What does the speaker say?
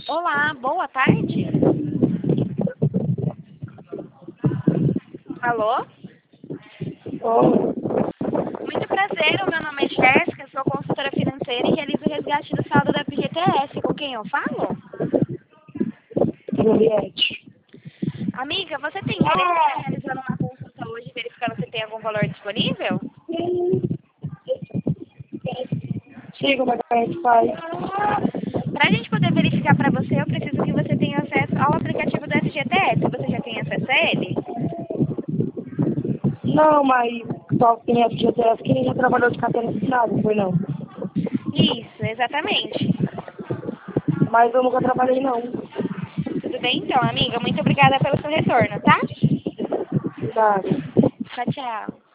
Olá, boa tarde. Alô? Oh, Muito prazer, o meu nome é Jéssica, sou consultora financeira e realizo o resgate do saldo da FGTS. Com quem eu falo? Juliette. Amiga, você tem interesse em realizar uma consulta hoje, verificando se tem algum valor disponível? Sim, como é que a gente faz? Para a gente poder verificar para você, eu preciso que você tenha acesso ao aplicativo do FGTS. Você já tem acesso a ele? Não, mas só quem é FGTS, quem já trabalhou de carteira assinada, foi não. Isso, exatamente. Mas eu nunca trabalhei não. Tudo bem então, amiga? Muito obrigada pelo seu retorno, tá? Obrigada. Tchau, tchau.